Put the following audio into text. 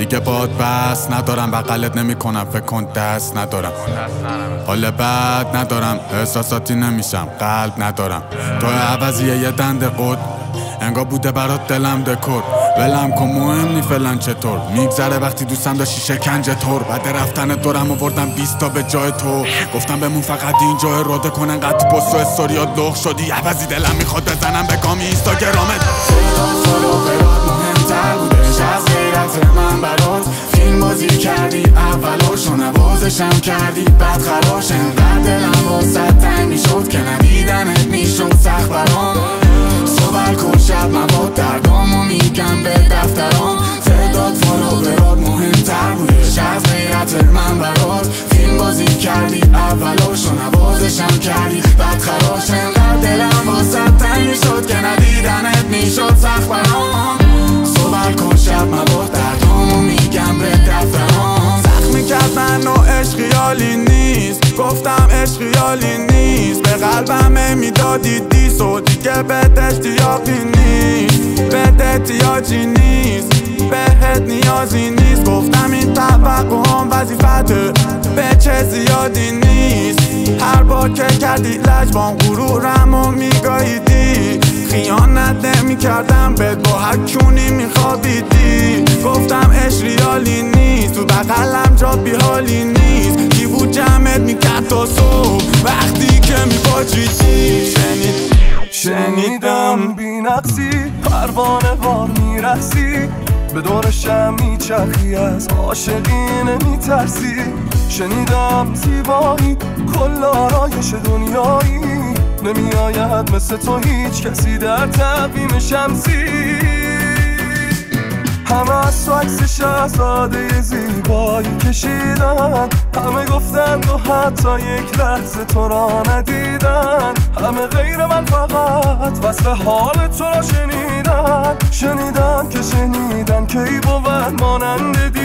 دیگه باد بس ندارم، بغلت نمی کنم، فکر کن دست ندارم، حال بد ندارم، احساساتی نمیشم، قلب ندارم. تو عوضیه یه دنده قد انگار بوده برات دلم دکور. ولم کن مهم نی فعلا چطور میگذره وقتی دوستم داشتی شکنجه طور. بعد رفتن دورم آوردم 20 تا به جای تو، گفتم بمون فقط اینجا اراده کن. انقدر تو پست و استوریات لغ شدی عوضی دلم میخواد بزنم به گامی اینستاگرامت. برات مهمتر بودش از غیرت من برات. فیلم بازی کردی اولاشو نوازشم کردی بعد خراش. انقدر دلم واسه تنگ میشد که ندیدنت میشد سخت برام. صبر کن شب مواد دردامو میگم به دفترام. تعداد فالوورات مهمتر بودش از غیرت من برات. فیلم بازی کردی اولاشو نوازشم کردی بعد خراش. انقدر دلم واسه تنگ میشد که ندیدنت میشد سخت برام. صبر کن شب مواد دردامو میگم به دفترام. زخمی کرد منو عشق خیالی نیست، گفتم عشق خیالی نیست. به قلبم میدادی دیس و دیگه بهت اشتیاقی نیست، بهت احتیاجی نیست، بهت نیازی نیست. گفتم این توقعام وظیفته، به چه زیادی نیست. هر بار که کردی لجبام غرورمو میگاهیدی. خیانت نمی کردم بهت با هر کونی میخوابیدی. گفتم عشق ریالی نیست، تو بغلم جا بیحالی نیست. کی بود جمعت میکرد تا صبح وقتی که میباجیدی. شنیدم بی نقصی پروانه وار میرسی. به دورشم میچرخی از عاشقی نمیترسی. شنیدم زیبایی کل آرایش دنیایی. نمیآید مثل تو هیچ کسی در تقویم شمسی. همه از تو عکس شهزاده زیبایی کشیدن. همه گفتن و حتی یک لحظه تو را ندیدن. همه غیر من فقط وصف حال تو را شنیدن. شنیدن که شنیدن کی بود مانند